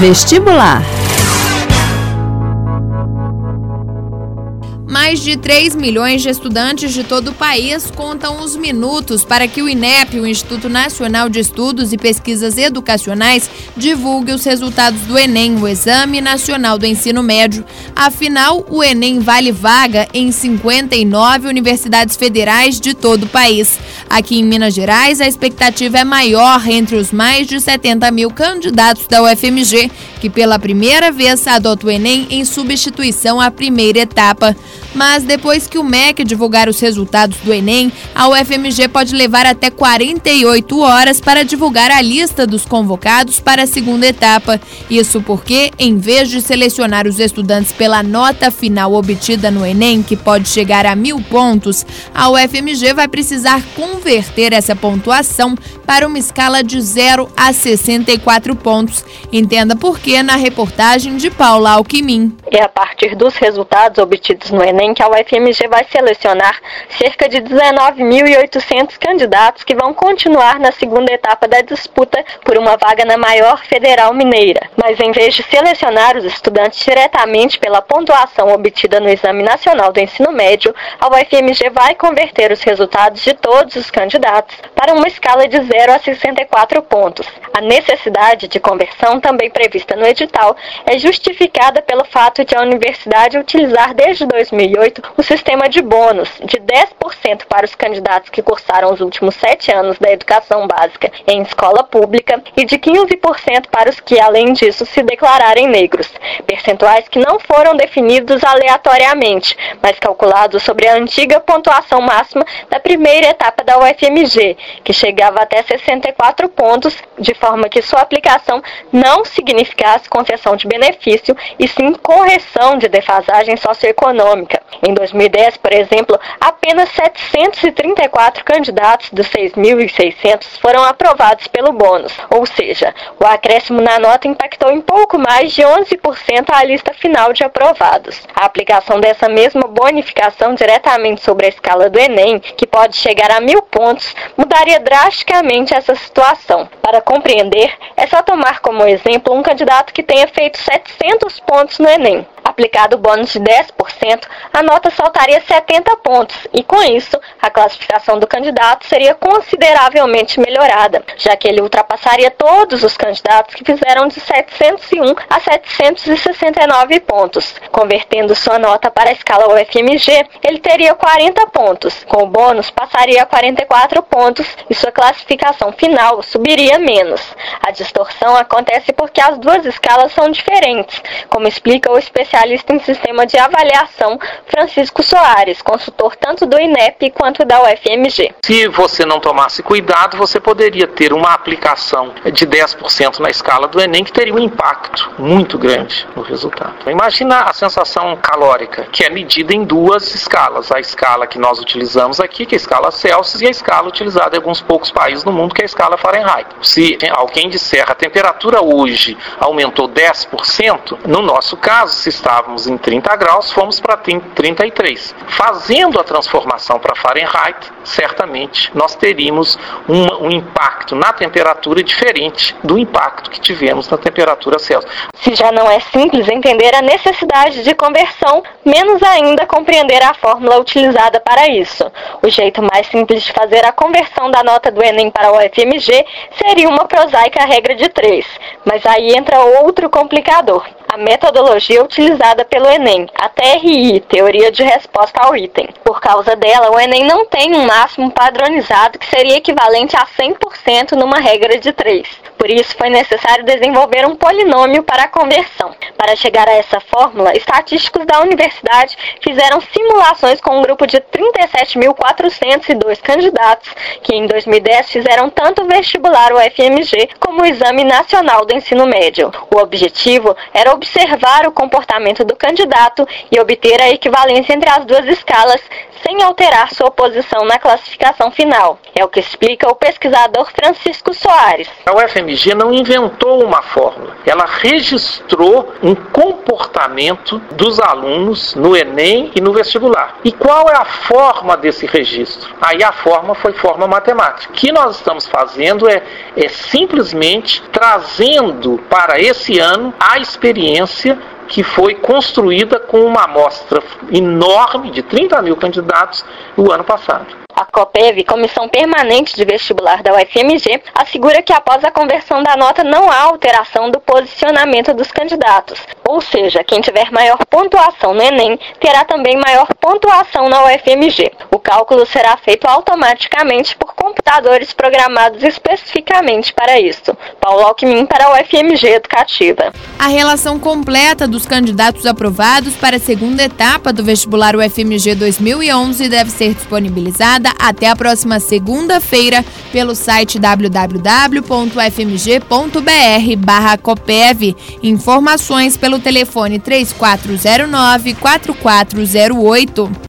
Vestibular. Mais de 3 milhões de estudantes de todo o país contam os minutos para que o INEP, o Instituto Nacional de Estudos e Pesquisas Educacionais, divulgue os resultados do Enem, o Exame Nacional do Ensino Médio. Afinal, o Enem vale vaga em 59 universidades federais de todo o país. Aqui em Minas Gerais, a expectativa é maior entre os mais de 70 mil candidatos da UFMG, que pela primeira vez adota o Enem em substituição à primeira etapa. Mas depois que o MEC divulgar os resultados do Enem, a UFMG pode levar até 48 horas para divulgar a lista dos convocados para a segunda etapa. Isso porque, em vez de selecionar os estudantes pela nota final obtida no Enem, que pode chegar a 1.000 pontos, a UFMG vai precisar converter essa pontuação para uma escala de 0 a 64 pontos. Entenda por quê na reportagem de Paula Alckmin. É a partir dos resultados obtidos no Enem que a UFMG vai selecionar cerca de 19.800 candidatos que vão continuar na segunda etapa da disputa por uma vaga na maior federal mineira. Mas em vez de selecionar os estudantes diretamente pela pontuação obtida no Exame Nacional do Ensino Médio, a UFMG vai converter os resultados de todos os candidatos para uma escala de 0 a 64 pontos. A necessidade de conversão, também prevista no edital, é justificada pelo fato de a universidade utilizar desde 2008 o sistema de bônus de 10% para os candidatos que cursaram os últimos 7 anos da educação básica em escola pública e de 15% para os que, além disso, se declararem negros. Percentuais que não foram definidos aleatoriamente, mas calculados sobre a antiga pontuação máxima da primeira etapa da UFMG, que chegava até 64 pontos, de forma que sua aplicação não significasse concessão de benefício e sim correção de defasagem socioeconômica. Em 2010, por exemplo, apenas 734 candidatos dos 6.600 foram aprovados pelo bônus, ou seja, o acréscimo na nota impactou em pouco mais de 11% a lista final de aprovados. A aplicação dessa mesma bonificação diretamente sobre a escala do Enem, que pode chegar a 1.000 pontos, mudaria drasticamente essa situação. Para compreender, é só tomar como exemplo um candidato que tenha feito 700 pontos no Enem. Aplicado o bônus de 10%, a nota saltaria 70 pontos e, com isso, a classificação do candidato seria consideravelmente melhorada, já que ele ultrapassaria todos os candidatos que fizeram de 701 a 769 pontos. Convertendo sua nota para a escala UFMG, ele teria 40 pontos. Com o bônus, passaria a 44 pontos e sua classificação final subiria menos. A distorção acontece porque as duas escalas são diferentes, como explica o especialista em sistema de avaliação Francisco Soares, consultor tanto do INEP quanto da UFMG. Se você não tomasse cuidado, você poderia ter uma aplicação de 10% na escala do Enem que teria um impacto muito grande no resultado. Imagina a sensação calórica, que é medida em duas escalas. A escala que nós utilizamos aqui, que é a escala Celsius, e a escala utilizada em alguns poucos países no mundo, que é a escala Fahrenheit. Se alguém disser a temperatura hoje aumentou 10%, no nosso caso, se estávamos em 30 graus, fomos para 33. Fazendo a transformação para Fahrenheit, certamente nós teríamos um impacto na temperatura diferente do impacto que tivemos na temperatura Celsius. Se já não é simples entender a necessidade de conversão, menos ainda compreender a fórmula utilizada para isso. O jeito mais simples de fazer a conversão da nota do Enem para o UFMG seria uma prosaica regra de 3, mas aí entra outro complicador. A metodologia utilizada pelo Enem, a TRI, Teoria de Resposta ao Item. Por causa dela, o Enem não tem um máximo padronizado que seria equivalente a 100% numa regra de 3. Por isso, foi necessário desenvolver um polinômio para a conversão. Para chegar a essa fórmula, estatísticos da universidade fizeram simulações com um grupo de 37.402 candidatos que em 2010 fizeram tanto o vestibular UFMG como o Exame Nacional do Ensino Médio. O objetivo era observar o comportamento do candidato e obter a equivalência entre as duas escalas sem alterar sua posição na classificação final. É o que explica o pesquisador Francisco Soares. A UFMG não inventou uma fórmula, ela registrou um comportamento dos alunos no Enem e no vestibular. E qual é a forma desse registro? Aí a forma foi forma matemática. O que nós estamos fazendo é simplesmente trazendo para esse ano a experiência que foi construída com uma amostra enorme de 30 mil candidatos no ano passado. A COPEV, Comissão Permanente de Vestibular da UFMG, assegura que após a conversão da nota não há alteração do posicionamento dos candidatos. Ou seja, quem tiver maior pontuação no Enem terá também maior pontuação na UFMG. O cálculo será feito automaticamente por computadores programados especificamente para isso. Paulo Alckmin para a UFMG Educativa. A relação completa dos candidatos aprovados para a segunda etapa do vestibular UFMG 2011 deve ser disponibilizada até a próxima segunda-feira pelo site www.fmg.br/copev. Informações pelo telefone 3409-4408.